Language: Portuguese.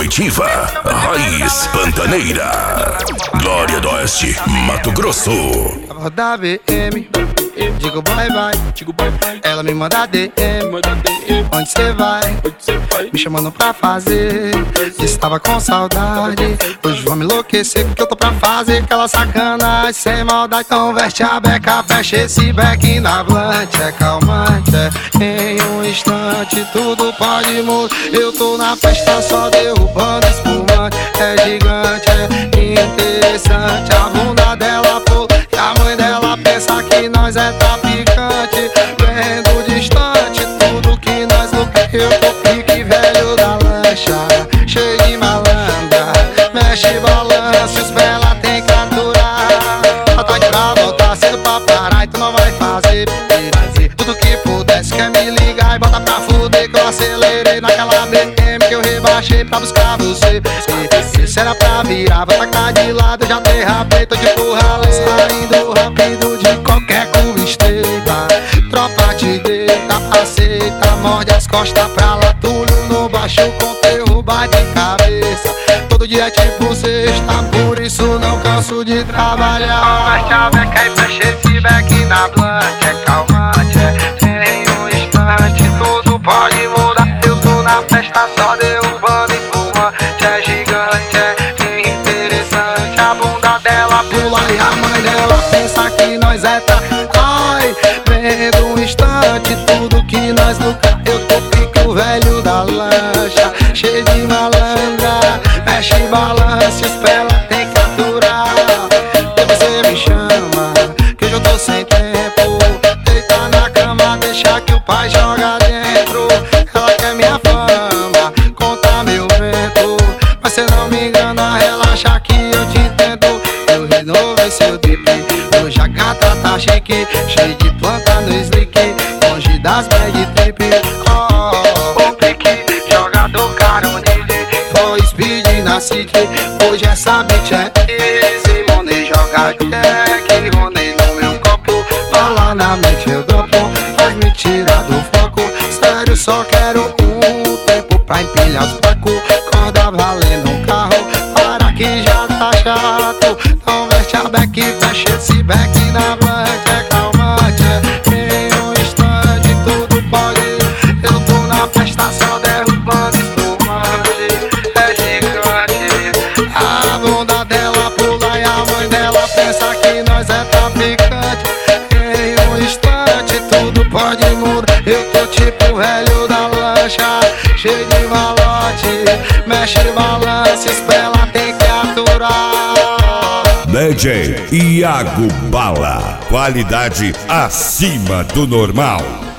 primitiva, raiz pantaneira. Glória do Oeste, Mato Grosso. Da BM, digo bye bye. Ela me manda DM, onde cê vai? Me chamando pra fazer. Estava com saudade, hoje vou me enlouquecer, porque eu tô pra fazer aquela sacanagem sem maldade. Então veste a beca, fecha esse beck na blunt. É calmante, em um instante tudo pode mudar. Eu tô na festa só derrubando espumante. É gigante, é interessante, a bunda dela pula e a mãe dela pensa que nós é traficante. Vendo distante tudo que nós lucra. Eu tô pique velho da lancha, cheio de malandra, mexe balança, os pés ela tem que aturar. Ela tá de pra voltar, cedo pra parar, então não vai fazer. Tudo que pudesse quer me ligar e bota pra fuder, que eu acelerei naquela BM que eu rebaixei pra buscar você. Se era pra virar, vou tacar de lado, já derrapei, tô de porralê. Saindo rápido de qualquer curva estreita, tropa te deita, aceita, morde as costas pra lá, tudo no baixo com teu bate cabeça. Todo dia é tipo sexta, por isso não canso de trabalhar. Fecha a beca e fecha esse beck na blunt. É calmante, em um instante tudo pode mudar. Eu tô na festa só derrubando espumante. É gigante, é interessante, a bunda dela pula e a mãe dela pensa que nós é ai, vendo um instante tudo que nós lucra. Eu tô pique o velho da lancha, cheio de malandra, mexe e balança, os pés ela tem que aturar. Depois você me chama, que hoje eu tô sem tempo. Deita na cama, deixa que o pai joga dentro. Ela quer minha fama, conta meu vento, mas cê não me engana, relaxa que eu te entendo. Eu renovei seu drip, hoje a gata tá chique, cheio de planta no slick, longe das bad trip. O pique, jogador caronile, foi speed na city. Hoje essa bitch é easy money, joga jack, ronei no meu copo. Fala na mente eu dropo, faz me tirar do foco. Sério, só quero um tempo pra empilhar os placos. Corda valendo um carro, para que já tá chato. Então veste a beck e fecha esse beck na blunt. É calmante, em um instante tudo pode. Eu tô na festa só derrubando espumante. É gigante, a bunda dela pula e a mãe dela pensa que nós é traficante. Em um instante tudo pode mudar. Eu tô tipo velho da lancha, cheio de malote, mexe e balança, espela tem que aturar. DJ Iago Bala, qualidade acima do normal.